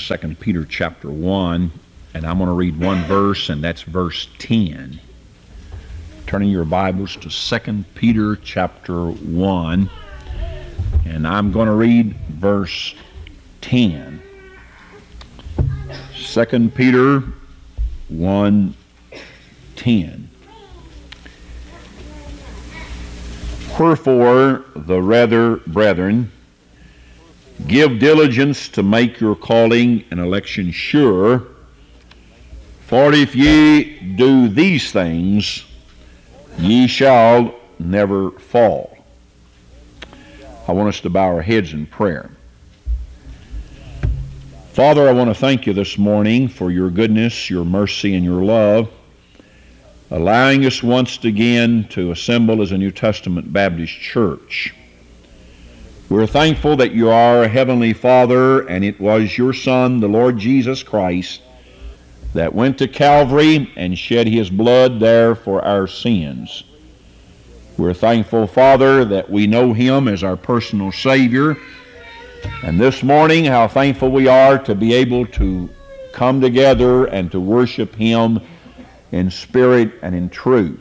2 Peter chapter 1, and I'm going to read one verse, and that's verse 10. Turning your Bibles to 2 Peter chapter 1, and I'm going to read verse 10. 2 Peter 1:10. Wherefore, the rather, brethren, give diligence to make your calling and election sure. For if ye do these things, ye shall never fall. I want us to bow our heads in prayer. Father, I want to thank you this morning for your goodness, your mercy, and your love, allowing us once again to assemble as a New Testament Baptist church. We're thankful that you are a Heavenly Father, and it was your Son, the Lord Jesus Christ, that went to Calvary and shed his blood there for our sins. We're thankful, Father, that we know him as our personal Savior. And this morning, how thankful we are to be able to come together and to worship him in spirit and in truth.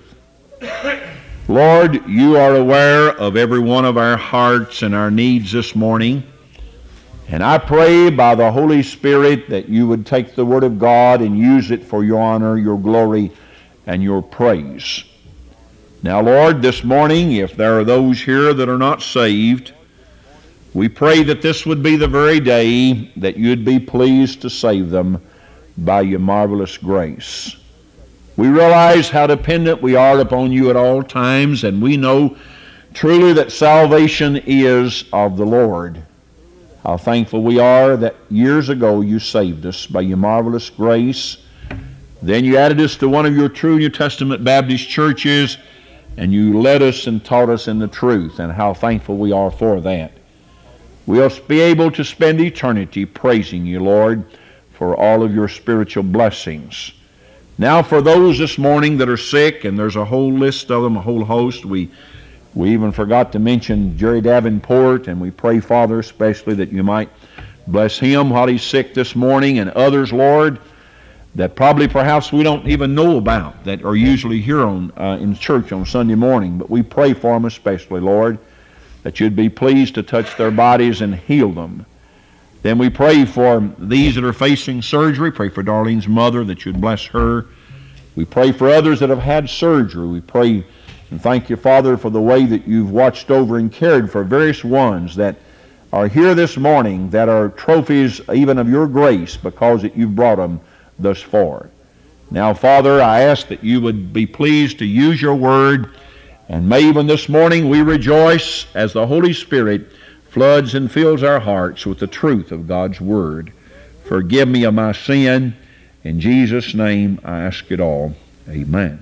Lord, you are aware of every one of our hearts and our needs this morning. And I pray by the Holy Spirit that you would take the Word of God and use it for your honor, your glory, and your praise. Now, Lord, this morning, if there are those here that are not saved, we pray that this would be the very day that you'd be pleased to save them by your marvelous grace. We realize how dependent we are upon you at all times, and we know truly that salvation is of the Lord. How thankful we are that years ago you saved us by your marvelous grace. Then you added us to one of your true New Testament Baptist churches, and you led us and taught us in the truth, and how thankful we are for that. We'll be able to spend eternity praising you, Lord, for all of your spiritual blessings. Now, for those this morning that are sick, and there's a whole list of them, a whole host, we even forgot to mention Jerry Davenport, and we pray, Father, especially that you might bless him while he's sick this morning, and others, Lord, that probably perhaps we don't even know about, that are usually here in church on Sunday morning. But we pray for them especially, Lord, that you'd be pleased to touch their bodies and heal them. Then we pray for these that are facing surgery. Pray for Darlene's mother, that you'd bless her. We pray for others that have had surgery. We pray and thank you, Father, for the way that you've watched over and cared for various ones that are here this morning that are trophies even of your grace because that you've brought them thus far. Now, Father, I ask that you would be pleased to use your word, and may even this morning we rejoice as the Holy Spirit floods and fills our hearts with the truth of God's word. Forgive me of my sin. In Jesus' name I ask it all. Amen.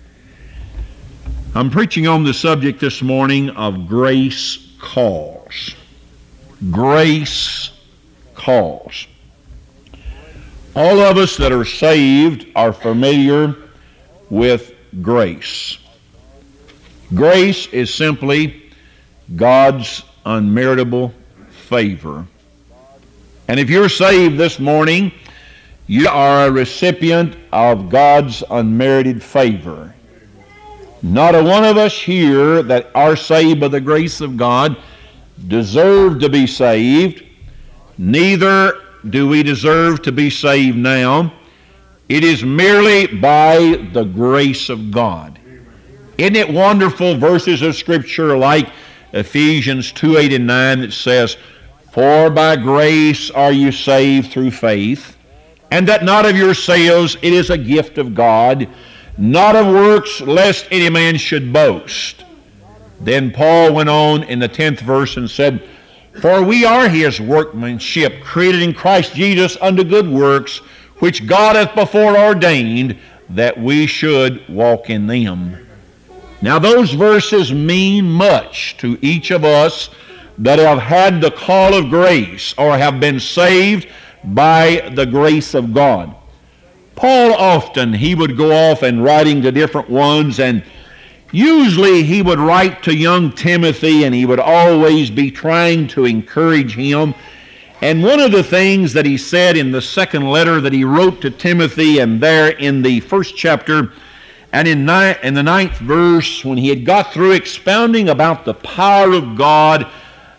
I'm preaching on the subject this morning of grace calls. Grace calls. All of us that are saved are familiar with grace. Grace is simply God's unmeritable favor. And if you're saved this morning, you are a recipient of God's unmerited favor. Not a one of us here that are saved by the grace of God deserve to be saved. Neither do we deserve to be saved now. It is merely by the grace of God. Isn't it wonderful verses of Scripture like Ephesians 2:8 and 9 that says, For by grace are you saved through faith, and that not of yourselves, it is a gift of God, not of works, lest any man should boast. Then Paul went on in the 10th verse and said, For we are his workmanship, created in Christ Jesus unto good works, which God hath before ordained that we should walk in them. Now those verses mean much to each of us that have had the call of grace or have been saved by the grace of God. Paul often, he would go off and writing to different ones, and usually he would write to young Timothy, and he would always be trying to encourage him And one of the things that he said in the second letter that he wrote to Timothy, and there in the first chapter, and in the 9th verse, when he had got through expounding about the power of God,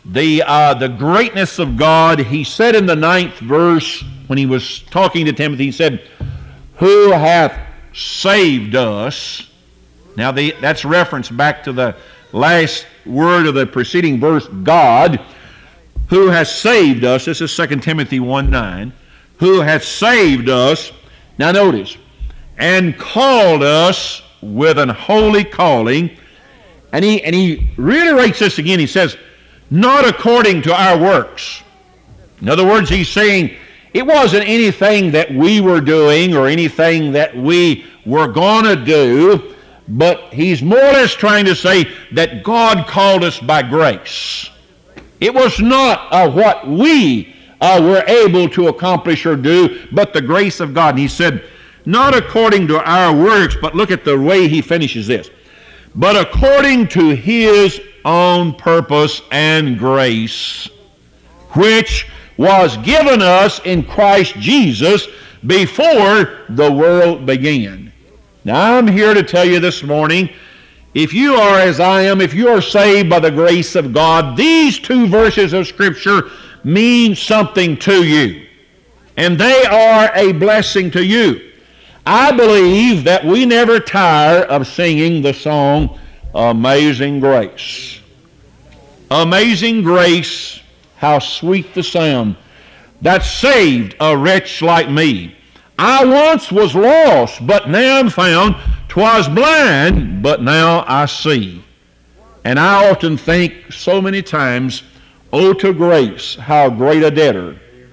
the greatness of God, he said in the 9th verse, when he was talking to Timothy, he said, "Who hath saved us." Now that's reference back to the last word of the preceding verse, God, who has saved us. This is 2 Timothy 1:9. Who hath saved us, now notice, and called us with an holy calling. And he reiterates this again. He says, not according to our works. In other words, he's saying it wasn't anything that we were doing or anything that we were going to do, but he's more or less trying to say that God called us by grace. It was not what we were able to accomplish or do, but the grace of God. And he said, not according to our works, but look at the way he finishes this, but according to his own purpose and grace, which was given us in Christ Jesus before the world began. Now I'm here to tell you this morning, if you are as I am, if you are saved by the grace of God, these two verses of Scripture mean something to you, and they are a blessing to you. I believe that we never tire of singing the song, Amazing Grace. Amazing grace, how sweet the sound that saved a wretch like me. I once was lost, but now I'm found. 'Twas blind, but now I see. And I often think so many times, oh, to grace, how great a debtor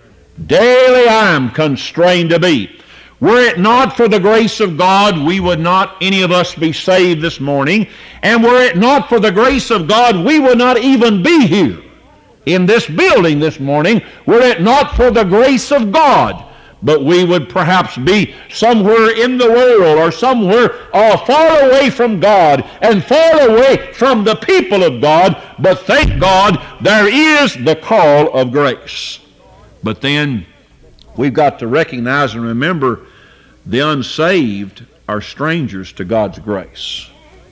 daily I am constrained to be. Were it not for the grace of God, we would not any of us be saved this morning. And were it not for the grace of God, we would not even be here in this building this morning. Were it not for the grace of God, but we would perhaps be somewhere in the world or somewhere far away from God and far away from the people of God. But thank God there is the call of grace. But then we've got to recognize and remember the unsaved are strangers to God's grace.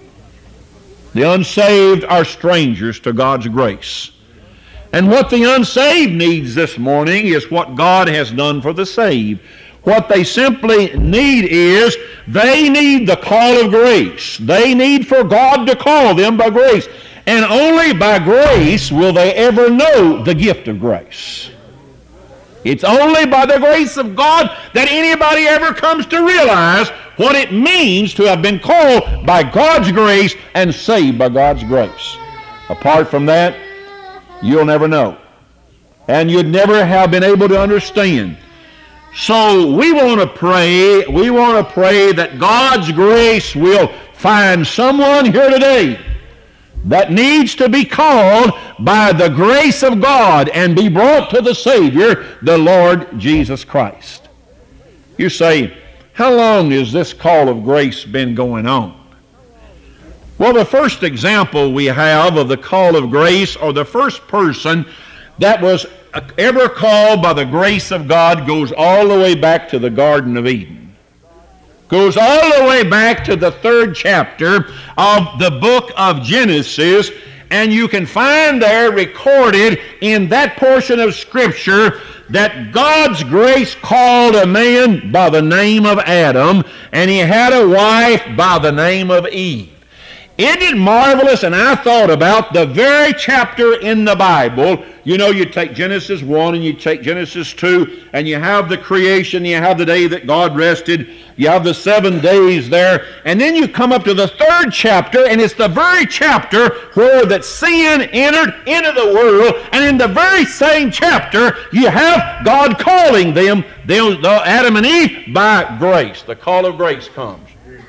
The unsaved are strangers to God's grace. And what the unsaved needs this morning is what God has done for the saved. What they simply need is they need the call of grace. They need for God to call them by grace. And only by grace will they ever know the gift of grace. It's only by the grace of God that anybody ever comes to realize what it means to have been called by God's grace and saved by God's grace. Apart from that, you'll never know. And you'd never have been able to understand. So we want to pray that God's grace will find someone here today that needs to be called by the grace of God and be brought to the Savior, the Lord Jesus Christ. You say, how long has this call of grace been going on? Well, the first example we have of the call of grace, or the first person that was ever called by the grace of God, goes all the way back to the Garden of Eden. Goes all the way back to the 3rd chapter of the book of Genesis, and you can find there recorded in that portion of Scripture that God's grace called a man by the name of Adam, and he had a wife by the name of Eve. Isn't it marvelous? And I thought about the very chapter in the Bible. You know, you take Genesis 1 and you take Genesis 2, and you have the creation, you have the day that God rested, you have the 7 days there, and then you come up to the 3rd chapter, and it's the very chapter where that sin entered into the world, and in the very same chapter, you have God calling them, Adam and Eve, by grace. The call of grace comes.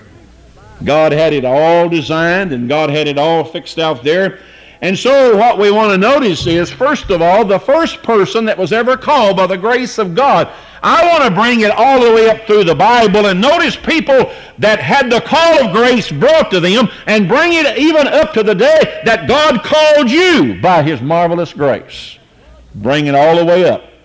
God had it all designed, and God had it all fixed out there. And so what we want to notice is, first of all, the first person that was ever called by the grace of God. I want to bring it all the way up through the Bible and notice people that had the call of grace brought to them, and bring it even up to the day that God called you by His marvelous grace. Bring it all the way up.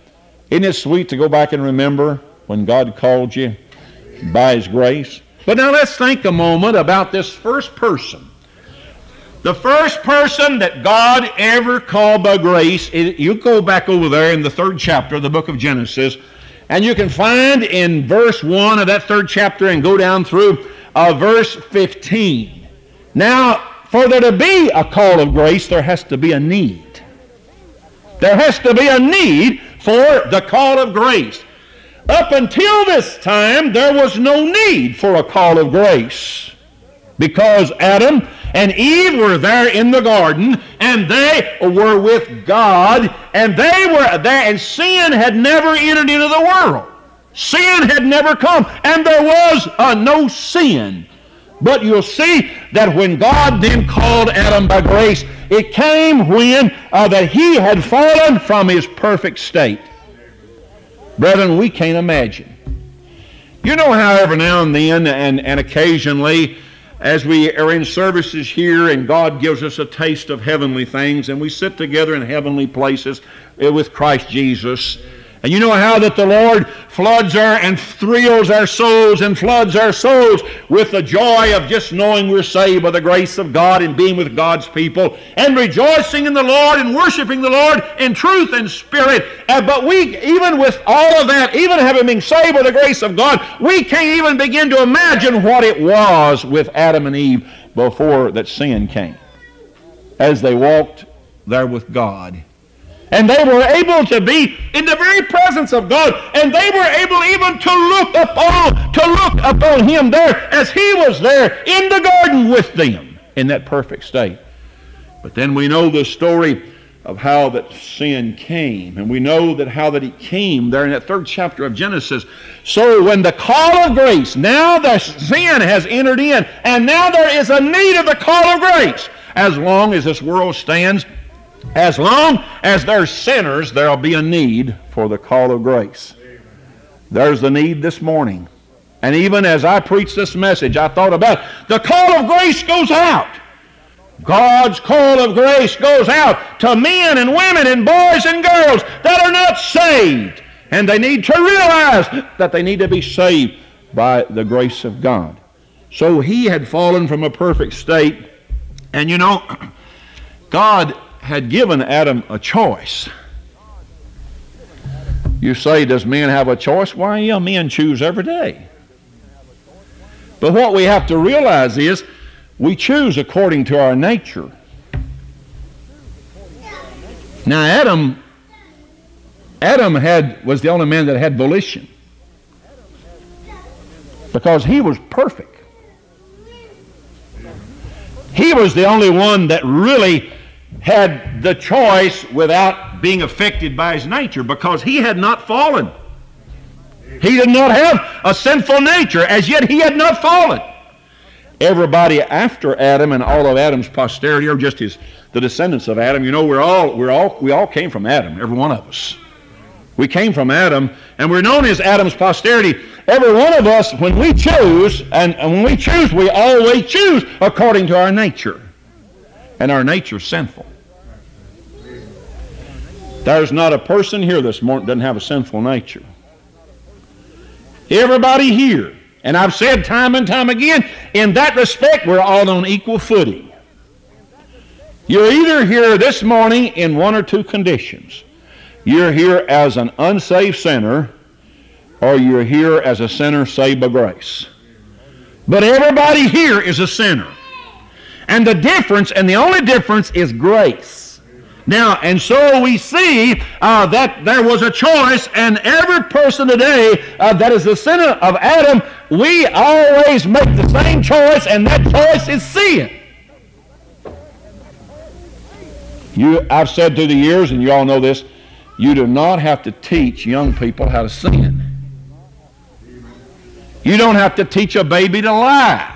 Isn't it sweet to go back and remember when God called you by His grace? But now let's think a moment about this first person. The first person that God ever called by grace, you go back over there in the 3rd chapter of the book of Genesis, and you can find in verse 1 of that 3rd chapter and go down through verse 15. Now, for there to be a call of grace, there has to be a need. There has to be a need for the call of grace. Up until this time, there was no need for a call of grace, because Adam and Eve were there in the garden, and they were with God, and they were there, and sin had never entered into the world. Sin had never come, and there was no sin. But you'll see that when God then called Adam by grace, it came when that he had fallen from his perfect state. Brethren, we can't imagine. You know how every now and then and occasionally, as we are in services here and God gives us a taste of heavenly things and we sit together in heavenly places with Christ Jesus, and you know how that the Lord floods and thrills our souls and floods our souls with the joy of just knowing we're saved by the grace of God and being with God's people and rejoicing in the Lord and worshiping the Lord in truth and spirit. But we, even with all of that, even having been saved by the grace of God, we can't even begin to imagine what it was with Adam and Eve before that sin came, as they walked there with God. And they were able to be in the very presence of God, and they were able even to look upon Him there as He was there in the garden with them in that perfect state. But then we know the story of how that sin came, and we know that how that it came there in that 3rd chapter of Genesis. So when the call of grace, now the sin has entered in, and now there is a need of the call of grace. As long as this world stands, as long as there's sinners, there'll be a need for the call of grace. There's the need this morning. And even as I preached this message, I thought about the call of grace goes out. God's call of grace goes out to men and women and boys and girls that are not saved. And they need to realize that they need to be saved by the grace of God. So he had fallen from a perfect state. And you know, God had given Adam a choice. You say, does men have a choice? Why, yeah, men choose every day. But what we have to realize is we choose according to our nature. Now Adam was the only man that had volition, because he was perfect. He was the only one that really had the choice without being affected by his nature, because he had not fallen. He did not have a sinful nature. As yet he had not fallen. Everybody after Adam and all of Adam's posterity are just the descendants of Adam. You know, we all came from Adam, every one of us. We came from Adam, and we're known as Adam's posterity. Every one of us, when we choose, and when we choose, we always choose according to our nature. And our nature's sinful. There's not a person here this morning that doesn't have a sinful nature. Everybody here, and I've said time and time again, in that respect, we're all on equal footing. You're either here this morning in one or two conditions. You're here as an unsaved sinner, or you're here as a sinner saved by grace. But everybody here is a sinner. And the difference, and the only difference, is grace. Now, and so we see that there was a choice, and every person today that is the sinner of Adam, we always make the same choice, and that choice is sin. I've said through the years, and you all know this, you do not have to teach young people how to sin. You don't have to teach a baby to lie.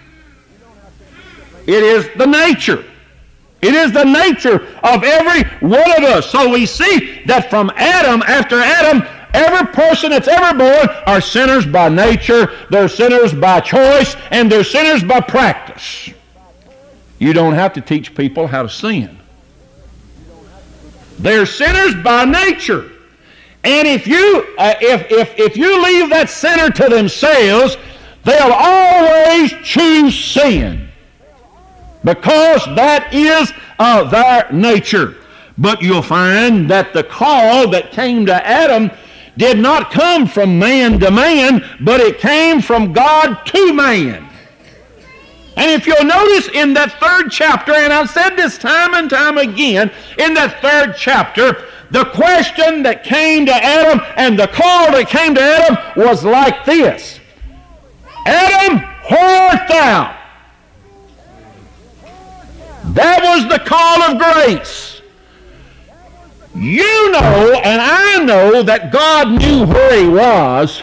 It is the nature. It is the nature of every one of us. So we see that from Adam, after Adam, every person that's ever born are sinners by nature, they're sinners by choice, and they're sinners by practice. You don't have to teach people how to sin. They're sinners by nature. And if you leave that sinner to themselves, they'll always choose sin, because that is their nature. But you'll find that the call that came to Adam did not come from man to man, but it came from God to man. And if you'll notice in that 3rd chapter, and I've said this time and time again, in that 3rd chapter, the question that came to Adam and the call that came to Adam was like this: Adam, where art thou? That was the call of grace. You know and I know that God knew where he was,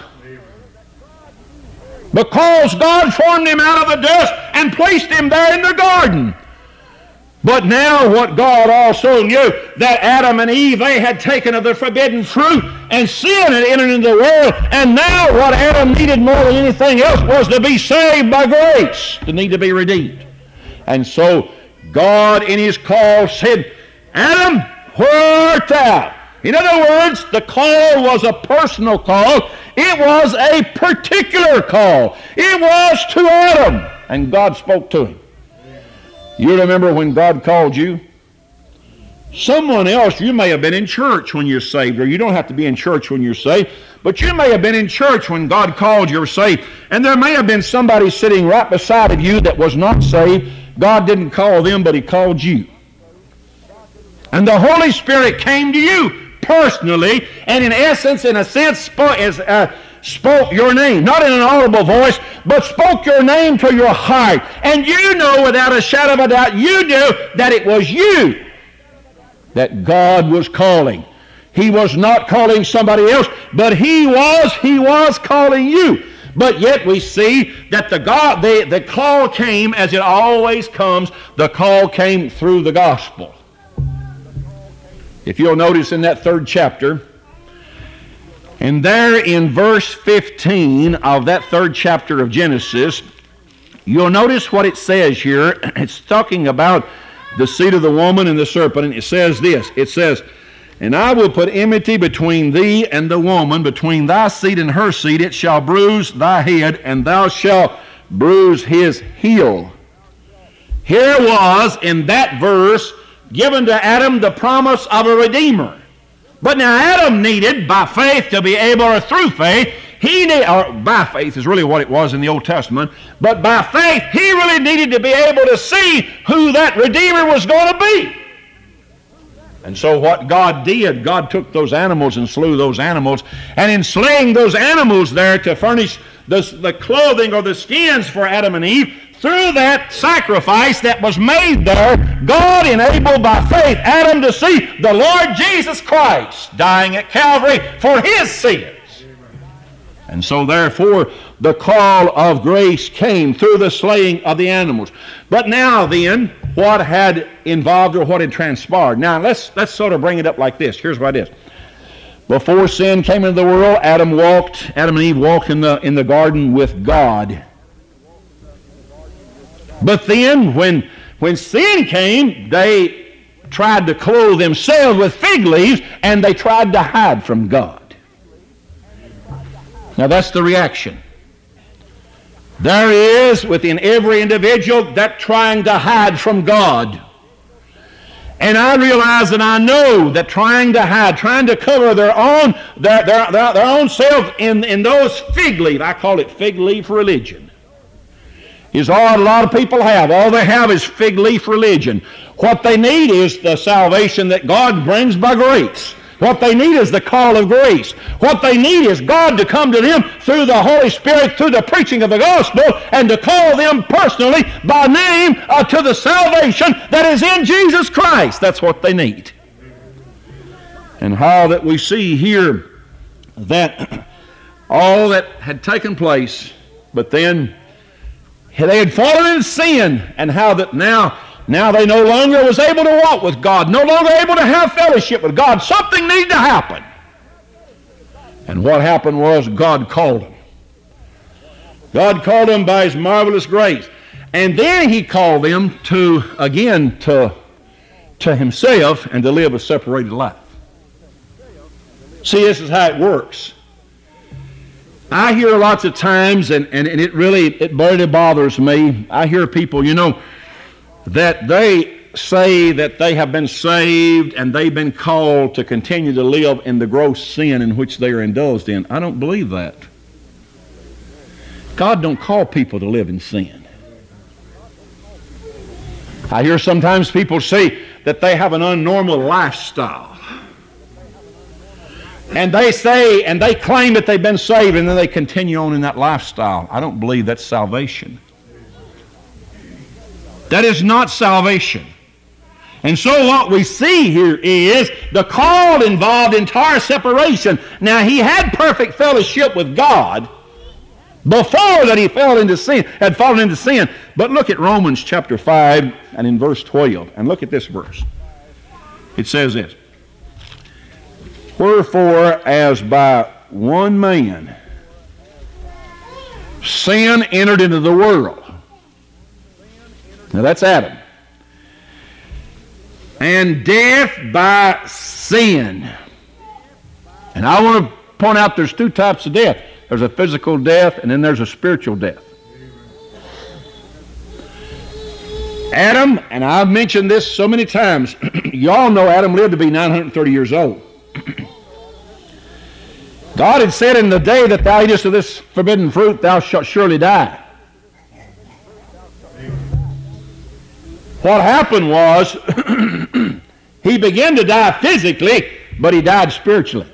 because God formed him out of the dust and placed him there in the garden. But now what God also knew, that Adam and Eve, they had taken of the forbidden fruit, and sin had entered into the world, and now what Adam needed more than anything else was to be saved by grace, to need to be redeemed. And so God in his call said, Adam, where art thou? In other words, the call was a personal call. It was a particular call. It was to Adam, and God spoke to him. You remember when God called you? Someone else, you may have been in church when you're saved, or you don't have to be in church when you're saved, but you may have been in church when God called you or saved, and there may have been somebody sitting right beside of you that was not saved. God didn't call them, but he called you. And the Holy Spirit came to you personally, and in essence, in a sense, spoke your name, not in an audible voice, but spoke your name to your heart. And you know without a shadow of a doubt, you knew that it was you that God was calling. He was not calling somebody else, but he was calling you. But yet we see that the call came, as it always comes, the call came through the gospel. If you'll notice in that 3rd chapter, and there in verse 15 of that 3rd chapter of Genesis, you'll notice what it says here. It's talking about the seed of the woman and the serpent, and it says this. It says, and I will put enmity between thee and the woman, between thy seed and her seed. It shall bruise thy head, and thou shalt bruise his heel. Here was, in that verse, given to Adam the promise of a Redeemer. But now Adam needed, by faith, to be able, or through faith, by faith is really what it was in the Old Testament, but by faith, he really needed to be able to see who that Redeemer was going to be. And so what God did, God took those animals and slew those animals, and in slaying those animals there to furnish the clothing or the skins for Adam and Eve, through that sacrifice that was made there, God enabled by faith Adam to see the Lord Jesus Christ dying at Calvary for his sins. And so therefore the call of grace came through the slaying of the animals. But now then, what had involved or what had transpired? Now let's sort of bring it up like this. Here's what it is. Before sin came into the world, Adam and Eve walked in the garden with God. But then, when sin came, they tried to clothe themselves with fig leaves, and they tried to hide from God. Now that's the reaction. There is, within every individual, that trying to hide from God. And I realize and I know that trying to hide, trying to cover their own selves in those fig leaves, I call it fig leaf religion, is all a lot of people have. All they have is fig leaf religion. What they need is the salvation that God brings by grace. What they need is the call of grace. What they need is God to come to them through the Holy Spirit, through the preaching of the gospel, and to call them personally by name to the salvation that is in Jesus Christ. That's what they need. And how that we see here that all that had taken place, but then they had fallen in sin, and how that now they no longer was able to walk with God, no longer able to have fellowship with God. Something needed to happen. And what happened was God called them. God called them by his marvelous grace. And then he called them to himself and to live a separated life. See, this is how it works. I hear lots of times, and it really bothers me. I hear people, that they say that they have been saved and they've been called to continue to live in the gross sin in which they are indulged in. I don't believe that. God don't call people to live in sin. I hear sometimes people say that they have an unnormal lifestyle. And they say, and they claim that they've been saved, and then they continue on in that lifestyle. I don't believe that's salvation. That is not salvation. And so what we see here is the call involved entire separation. Now, he had perfect fellowship with God before that he had fallen into sin. But look at Romans chapter 5 and in verse 12. And look at this verse. It says this. Wherefore, as by one man sin entered into the world. Now that's Adam. And death by sin. And I want to point out there's two types of death. There's a physical death and then there's a spiritual death. Adam, and I've mentioned this so many times, y'all know Adam lived to be 930 years old. God had said, in the day that thou eatest of this forbidden fruit, thou shalt surely die. What happened was, he began to die physically, but he died spiritually.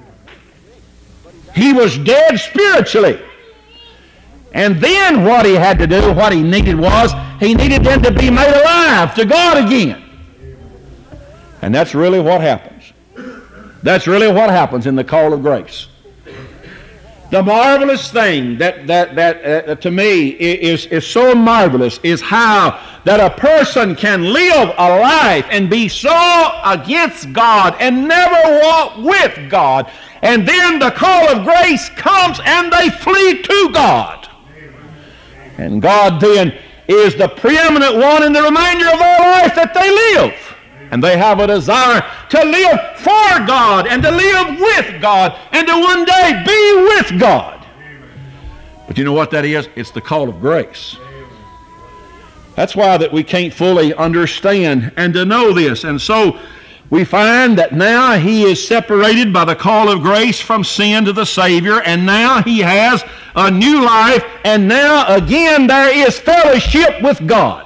He was dead spiritually. And then what he had to do, what he needed was, he needed then to be made alive to God again. And that's really what happens. That's really what happens in the call of grace. The marvelous thing that to me is so marvelous is how that a person can live a life and be so against God and never walk with God. And then the call of grace comes and they flee to God. And God then is the preeminent one in the remainder of their life that they live. And they have a desire to live for God and to live with God and to one day be with God. But you know what that is? It's the call of grace. That's why that we can't fully understand and to know this. And so we find that now he is separated by the call of grace from sin to the Savior, and now he has a new life, and now again there is fellowship with God.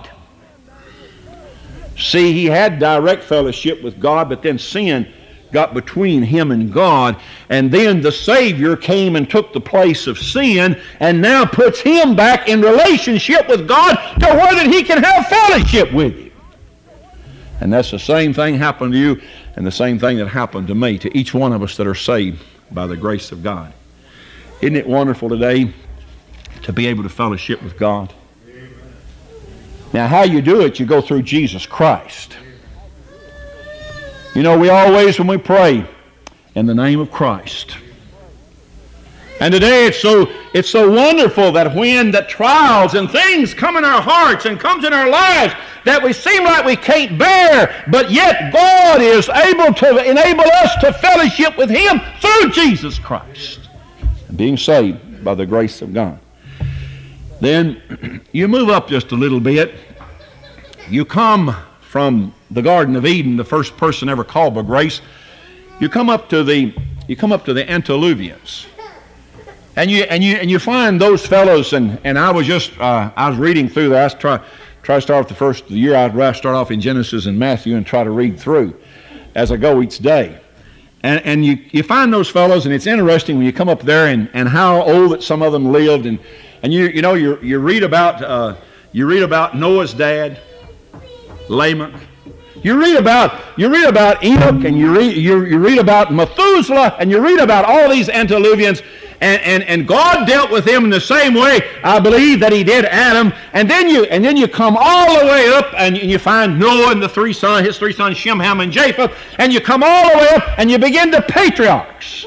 See, he had direct fellowship with God, but then sin got between him and God, and then the Savior came and took the place of sin, and now puts him back in relationship with God to where that he can have fellowship with you. And that's the same thing happened to you, and the same thing that happened to me, to each one of us that are saved by the grace of God. Isn't it wonderful today to be able to fellowship with God? Now, how you do it, you go through Jesus Christ. You know, we always, when we pray, in the name of Christ. And today it's so wonderful that when the trials and things come in our hearts and comes in our lives that we seem like we can't bear, but yet God is able to enable us to fellowship with Him through Jesus Christ, being saved by the grace of God. Then you move up just a little bit. You come from the Garden of Eden, the first person ever called by grace. You come up to the antediluvians, and you find those fellows. And I was reading through there. I try to start with the first of the year. I'd start off in Genesis and Matthew and try to read through as I go each day. And you find those fellows, and it's interesting when you come up there and how old that some of them lived, and you read about Noah's dad, Lamech. You read about Enoch, and you read about Methuselah, and you read about all these antediluvians, and God dealt with them in the same way, I believe, that He did Adam. And then you come all the way up, and you find Noah and his three sons, Shem, Ham, and Japheth, and you come all the way up, and you begin the patriarchs.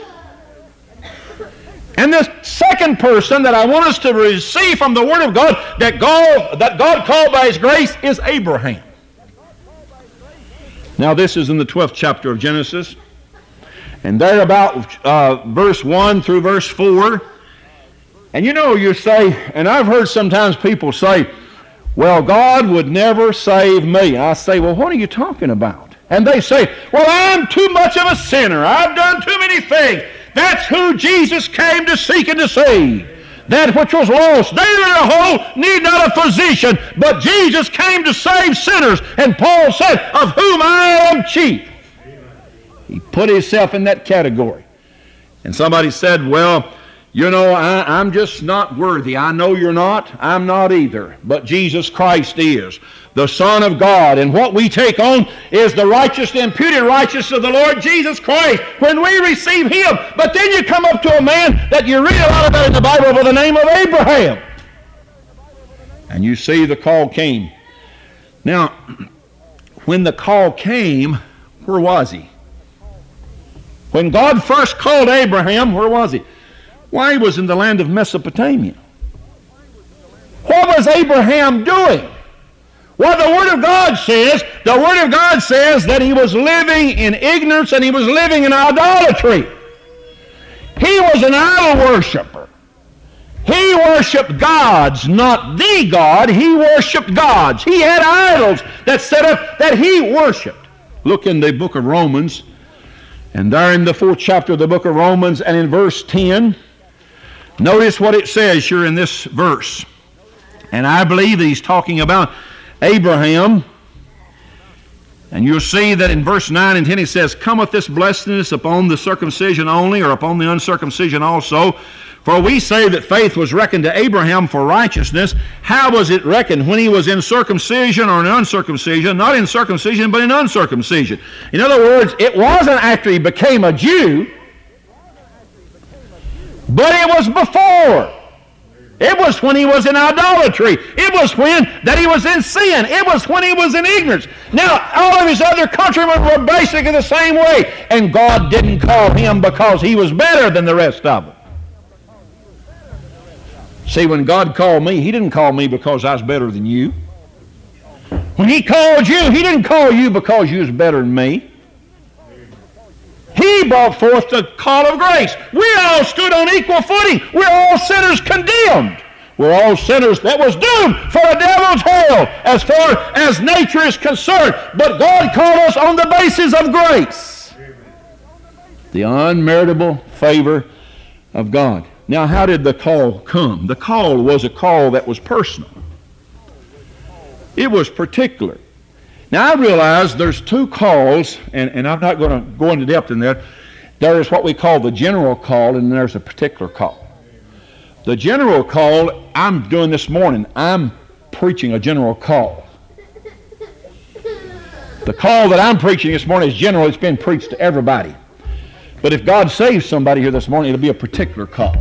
And this second person that I want us to receive from the Word of God that God called by His grace is Abraham. Now this is in the 12th chapter of Genesis. And there about verse 1 through verse 4. And you say, and I've heard sometimes people say, well, God would never save me. I say, well, what are you talking about? And they say, well, I'm too much of a sinner. I've done too many things. That's who Jesus came to seek and to save. That which was lost. They that are whole need not a physician, but Jesus came to save sinners. And Paul said, of whom I am chief. He put himself in that category. And somebody said, well, I'm just not worthy. I know you're not. I'm not either. But Jesus Christ is the Son of God. And what we take on is the righteous, imputed righteousness of the Lord Jesus Christ when we receive Him. But then you come up to a man that you read a lot about in the Bible by the name of Abraham. And you see the call came. Now, when the call came, where was he? When God first called Abraham, where was he? Why, he was in the land of Mesopotamia. What was Abraham doing? Well, the Word of God says that he was living in ignorance and he was living in idolatry. He was an idol worshiper. He worshiped gods, not the God. He worshiped gods. He had idols that set up that he worshiped. Look in the book of Romans, and there in the 4th chapter of the book of Romans and in verse 10, notice what it says here in this verse. And I believe he's talking about Abraham. And you'll see that in verse 9 and 10 he says, cometh this blessedness upon the circumcision only, or upon the uncircumcision also? For we say that faith was reckoned to Abraham for righteousness. How was it reckoned? When he was in circumcision or in uncircumcision? Not in circumcision, but in uncircumcision. In other words, it wasn't after he became a Jew, but it was before. It was when he was in idolatry. It was when that he was in sin. It was when he was in ignorance. Now, all of his other countrymen were basically the same way. And God didn't call him because he was better than the rest of them. See, when God called me, He didn't call me because I was better than you. When He called you, He didn't call you because you was better than me. He brought forth the call of grace. We all stood on equal footing. We're all sinners condemned. We're all sinners that was doomed for a devil's hell as far as nature is concerned. But God called us on the basis of grace. The unmeritable favor of God. Now, how did the call come? The call was a call that was personal. It was particular. Now, I realize there's two calls, and I'm not going to go into depth in that. There is what we call the general call, and there's a particular call. The general call, I'm doing this morning, I'm preaching a general call. The call that I'm preaching this morning is general. It's been preached to everybody. But if God saves somebody here this morning, it'll be a particular call.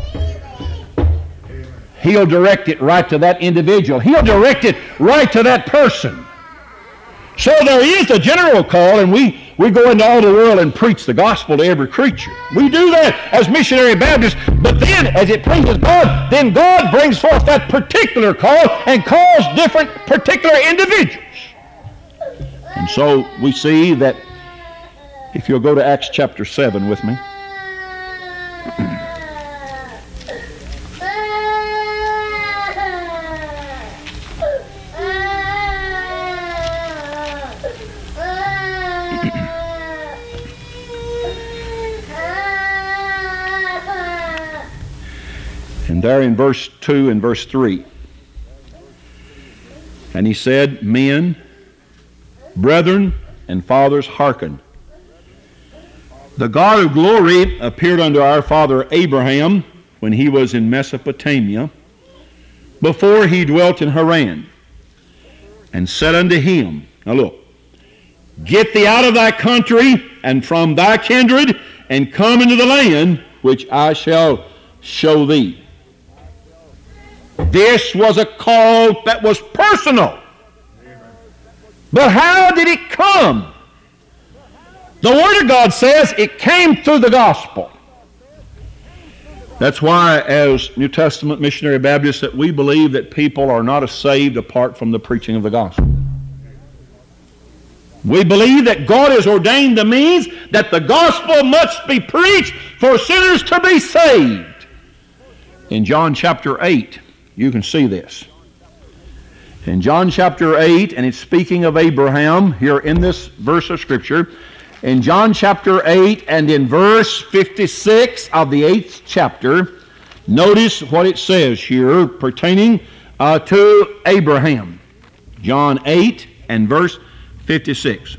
He'll direct it right to that individual. He'll direct it right to that person. So there is a general call, and we go into all the world and preach the gospel to every creature. We do that as missionary Baptists, but then as it pleases God, then God brings forth that particular call and calls different particular individuals. And so we see that if you'll go to Acts chapter 7 with me. And there in verse 2 and verse 3. And he said, men, brethren, and fathers, hearken. The God of glory appeared unto our father Abraham when he was in Mesopotamia, before he dwelt in Haran, and said unto him, now look, get thee out of thy country and from thy kindred, and come into the land which I shall show thee. This was a call that was personal. But how did it come? The Word of God says it came through the gospel. That's why, as New Testament missionary Baptists, that we believe that people are not saved apart from the preaching of the gospel. We believe that God has ordained the means that the gospel must be preached for sinners to be saved. In John chapter 8, you can see this. In John chapter 8, and it's speaking of Abraham here in this verse of Scripture, in John chapter 8 and in verse 56 of the 8th chapter, notice what it says here pertaining to Abraham. John 8 and verse 56.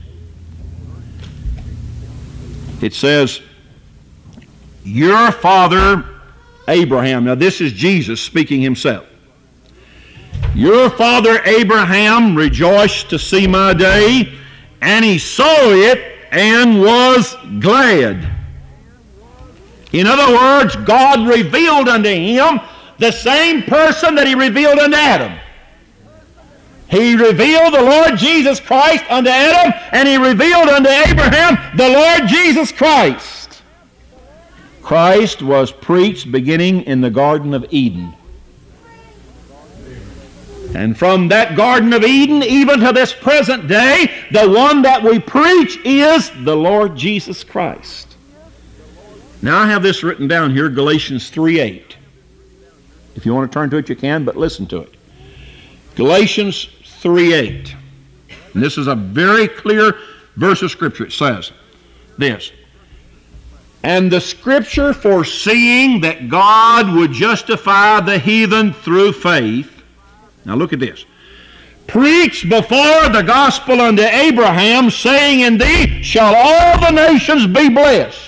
It says, your father Abraham, now this is Jesus speaking himself. Your father Abraham rejoiced to see my day, and he saw it and was glad. In other words, God revealed unto him the same person that he revealed unto Adam. He revealed the Lord Jesus Christ unto Adam, and he revealed unto Abraham the Lord Jesus Christ. Christ was preached beginning in the Garden of Eden. And from that Garden of Eden, even to this present day, the one that we preach is the Lord Jesus Christ. Now I have this written down here, Galatians 3:8. If you want to turn to it, you can, but listen to it. Galatians 3:8. And this is a very clear verse of Scripture. It says this, and the Scripture foreseeing that God would justify the heathen through faith. Now look at this. Preached before the gospel unto Abraham, saying, in thee shall all the nations be blessed.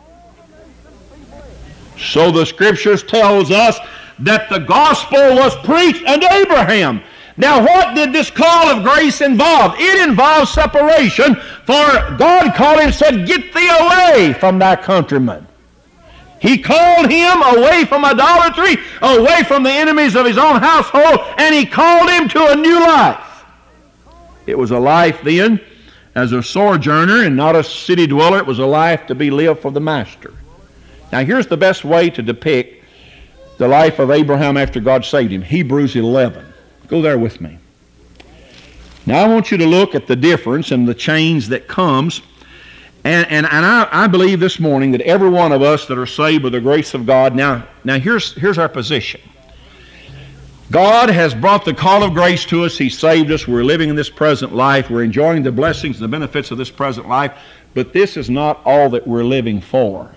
So the Scriptures tells us that the gospel was preached unto Abraham. Now what did this call of grace involve? It involves separation, for God called him and said, get thee away from thy countrymen. He called him away from idolatry, away from the enemies of his own household, and he called him to a new life. It was a life then as a sojourner and not a city dweller. It was a life to be lived for the Master. Now here's the best way to depict the life of Abraham after God saved him. Hebrews 11. Go there with me. Now I want you to look at the difference and the change that comes. And I believe this morning that every one of us that are saved by the grace of God, now here's our position. God has brought the call of grace to us. He saved us. We're living in this present life. We're enjoying the blessings and the benefits of this present life. But this is not all that we're living for.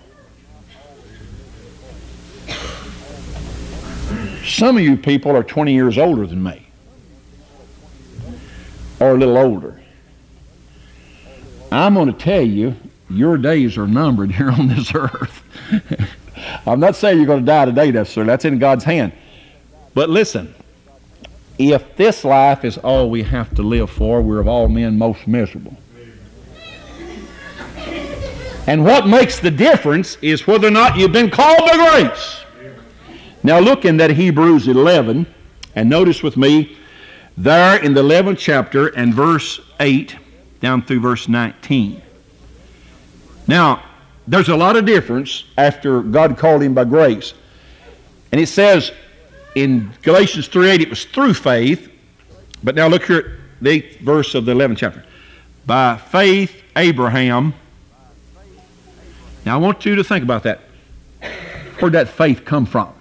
Some of you people are 20 years older than me, or a little older. I'm going to tell you, your days are numbered here on this earth. I'm not saying you're going to die today, necessarily. That's in God's hand. But listen, if this life is all we have to live for, we're of all men most miserable. And what makes the difference is whether or not you've been called by grace. Now look in that Hebrews 11, and notice with me, there in the 11th chapter and verse 8, down through verse 19. Now, there's a lot of difference after God called him by grace. And it says in Galatians 3:8, it was through faith. But now look here at the 8th verse of the 11th chapter. By faith, Abraham. Now, I want you to think about that. Where'd that faith come from?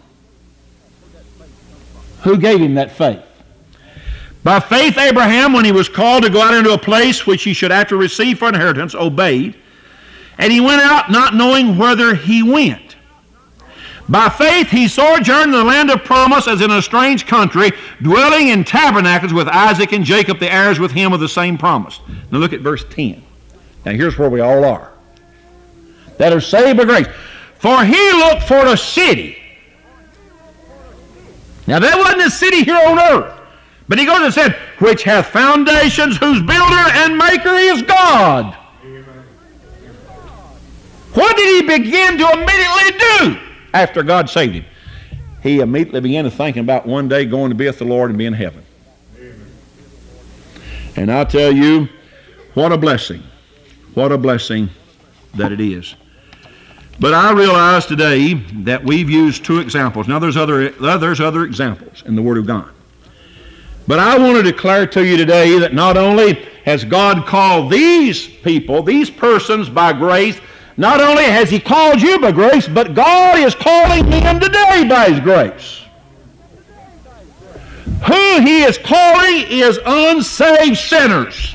Who gave him that faith? By faith, Abraham, when he was called to go out into a place which he should after receive for inheritance, obeyed. And he went out not knowing whither he went. By faith, he sojourned in the land of promise as in a strange country, dwelling in tabernacles with Isaac and Jacob, the heirs with him of the same promise. Now look at verse 10. Now here's where we all are. That are saved by grace. For he looked for a city. Now there wasn't a city here on earth. But he goes and said, which hath foundations, whose builder and maker is God. Amen. What did he begin to immediately do after God saved him? He immediately began to thinking about one day going to be with the Lord and be in heaven. Amen. And I tell you, what a blessing. What a blessing that it is. But I realize today that we've used two examples. Now there's other examples in the Word of God. But I want to declare to you today that not only has God called these people, these persons by grace. Not only has He called you by grace, but God is calling them today by His grace. Who He is calling is unsaved sinners.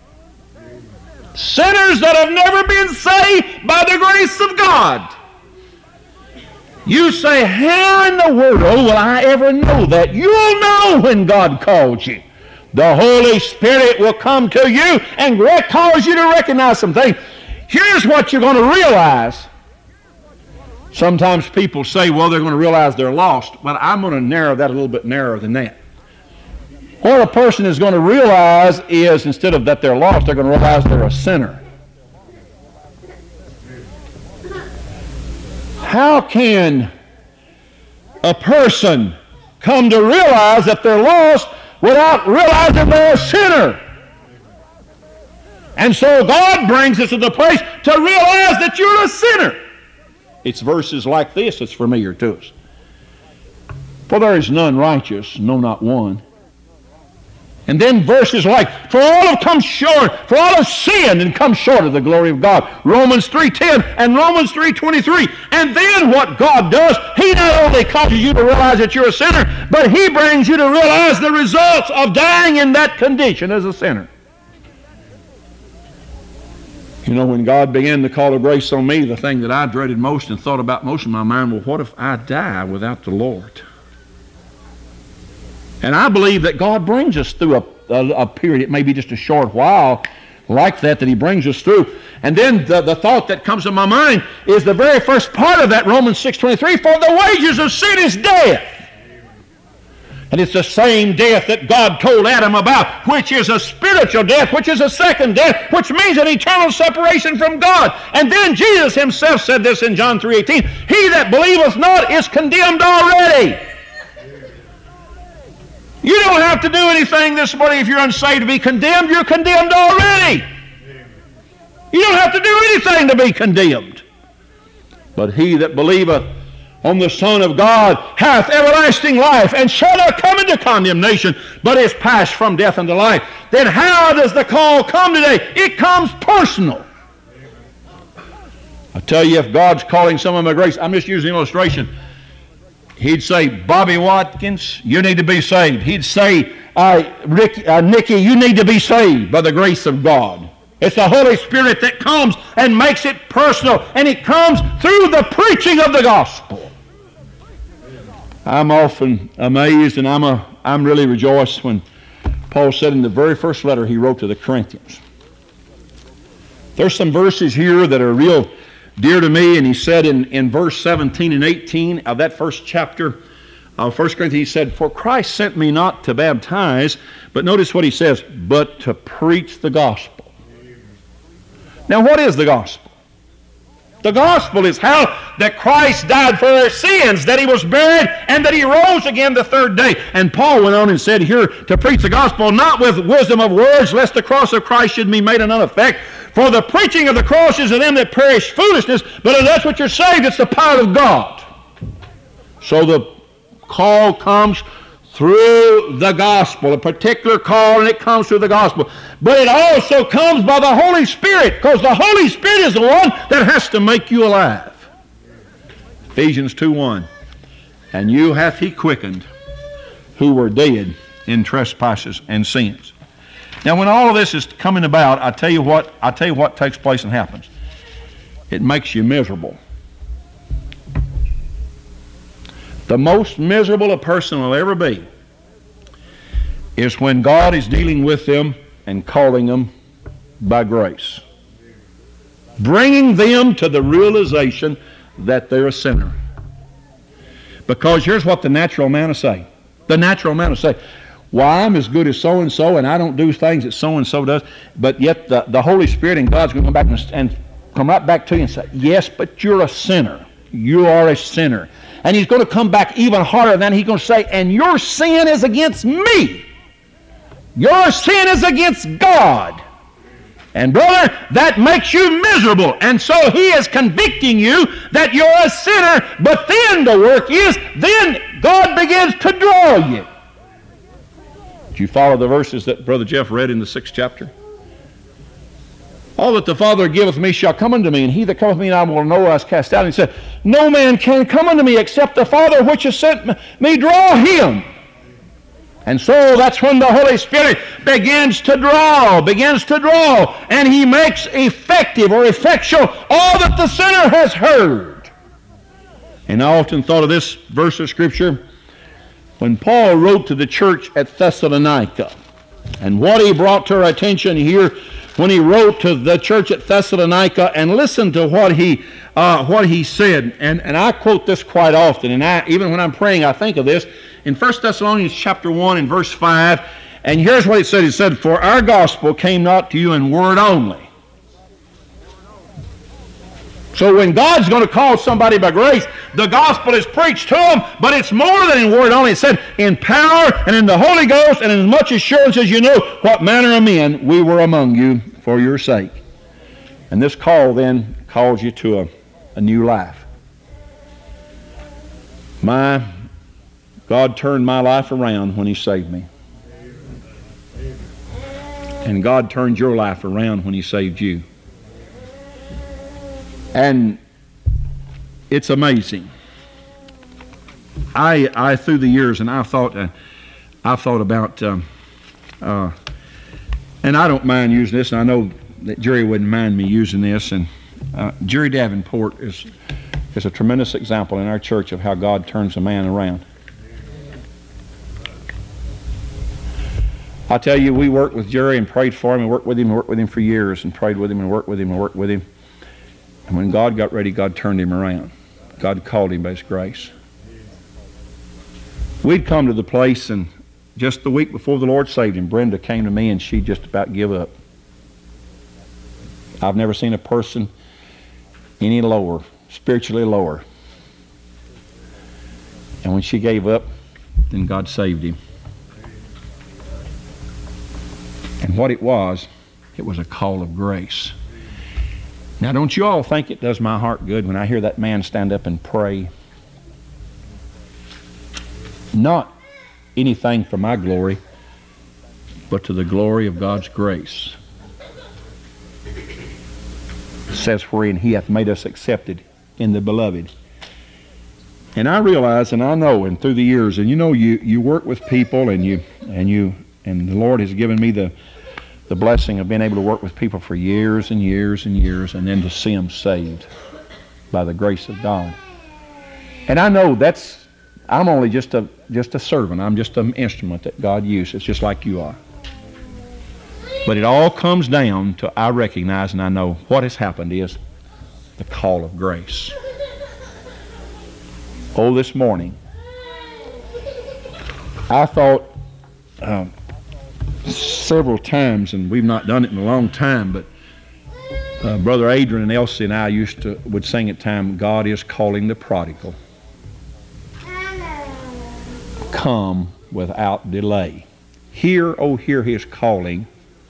Sinners that have never been saved by the grace of God. You say, how in the world will I ever know that? You'll know when God calls you. The Holy Spirit will come to you and cause you to recognize some things. Here's what you're going to realize. Sometimes people say, well, they're going to realize they're lost. But I'm going to narrow that a little bit narrower than that. What a person is going to realize is, instead of that they're lost, they're going to realize they're a sinner. How can a person come to realize that they're lost without realizing they're a sinner? And so God brings us to the place to realize that you're a sinner. It's verses like this that's familiar to us. For there is none righteous, no, not one. And then verses like, for all have come short, for all have sinned and come short of the glory of God. Romans 3:10 and Romans 3:23. And then what God does, He not only causes you to realize that you're a sinner, but He brings you to realize the results of dying in that condition as a sinner. You know, when God began to call of grace on me, the thing that I dreaded most and thought about most in my mind, well, what if I die without the Lord? And I believe that God brings us through a period, it may be just a short while like that He brings us through. And then the thought that comes to my mind is the very first part of that, Romans 6:23, for the wages of sin is death. And it's the same death that God told Adam about, which is a spiritual death, which is a second death, which means an eternal separation from God. And then Jesus Himself said this in John 3:18, he that believeth not is condemned already. You don't have to do anything this morning if you're unsaved to be condemned. You're condemned already. You don't have to do anything to be condemned. But he that believeth on the Son of God hath everlasting life, and shall not come into condemnation, but is passed from death unto life. Then how does the call come today? It comes personal. I tell you, if God's calling someone by grace, I'm just using an illustration. He'd say, Bobby Watkins, you need to be saved. He'd say, Nikki, you need to be saved by the grace of God. It's the Holy Spirit that comes and makes it personal, and it comes through the preaching of the gospel. I'm often amazed, and I'm really rejoiced when Paul said in the very first letter he wrote to the Corinthians. There's some verses here that are real dear to me, and he said in verse 17 and 18 of that first chapter of 1 Corinthians, he said, for Christ sent me not to baptize, but notice what he says, but to preach the gospel. Now what is the gospel? The gospel is how that Christ died for our sins, that He was buried, and that He rose again the third day. And Paul went on and said here, to preach the gospel, not with wisdom of words, lest the cross of Christ should be made of none effect. For the preaching of the cross is of them that perish foolishness, but if that's what you're saved, it's the power of God. So the call comes through the gospel, a particular call, and it comes through the gospel. But it also comes by the Holy Spirit, because the Holy Spirit is the one that has to make you alive. Ephesians 2:1, and you hath He quickened who were dead in trespasses and sins. Now, when all of this is coming about, I tell you what takes place and happens. It makes you miserable. The most miserable a person will ever be is when God is dealing with them and calling them by grace, bringing them to the realization that they're a sinner. Because here's what the natural man will say. The natural man will say, well, I'm as good as so-and-so, and I don't do things that so-and-so does. But yet the Holy Spirit and God's going to come back and come right back to you and say, yes, but you're a sinner. You are a sinner. And He's going to come back even harder than He's going to say, and your sin is against me. Your sin is against God. And brother, that makes you miserable. And so He is convicting you that you're a sinner. But then the work is, then God begins to draw you. Did you follow the verses that Brother Jeff read in the 6th chapter? All that the Father giveth me shall come unto me, and he that cometh to me I will no wise cast out. And he said, no man can come unto me except the Father which has sent me draw him. And so that's when the Holy Spirit begins to draw, and he makes effective or effectual all that the sinner has heard. And I often thought of this verse of Scripture when Paul wrote to the church at Thessalonica, and what he brought to our attention here when he wrote to the church at Thessalonica, and listen to what he said. And I quote this quite often, and even when I'm praying I think of this. In 1 Thessalonians chapter 1 and verse 5, and here's what he said. He said, for our gospel came not to you in word only. So when God's going to call somebody by grace, the gospel is preached to them, but it's more than in word only. It said, in power and in the Holy Ghost, and in as much assurance as you know what manner of men we were among you for your sake. And this call then calls you to a new life. God turned my life around when he saved me. And God turned your life around when he saved you. And it's amazing. I through the years, and I've thought about, and I don't mind using this, and I know that Jerry wouldn't mind me using this, and Jerry Davenport is a tremendous example in our church of how God turns a man around. I tell you, we worked with Jerry and prayed for him and worked with him for years, and prayed with him and worked with him. And when God got ready, God turned him around. God called him by his grace. We'd come to the place, and just the week before the Lord saved him, Brenda came to me and she just about give up. I've never seen a person any lower, spiritually lower. And when she gave up, then God saved him. And what it was a call of grace. Now, don't you all think it does my heart good when I hear that man stand up and pray? Not anything for my glory, but to the glory of God's grace. It says, wherein he hath made us accepted in the beloved. And I realize, and I know, and through the years, and you work with people, and the Lord has given me the blessing of being able to work with people for years and years and years, and then to see them saved by the grace of God. And I know I'm only just a servant. I'm just an instrument that God uses, just like you are. But it all comes down to, I recognize and I know what has happened is the call of grace. Oh, this morning, I thought several times, and we've not done it in a long time, but Brother Adrian and Elsie and I would sing at time, God is calling the prodigal. Come without delay. Hear, oh, hear his calling.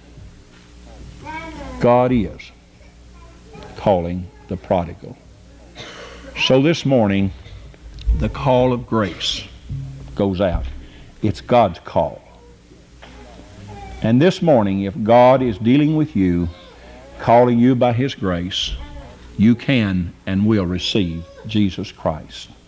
God is calling the prodigal. So this morning, the call of grace goes out. It's God's call. And this morning, if God is dealing with you, calling you by his grace, you can and will receive Jesus Christ.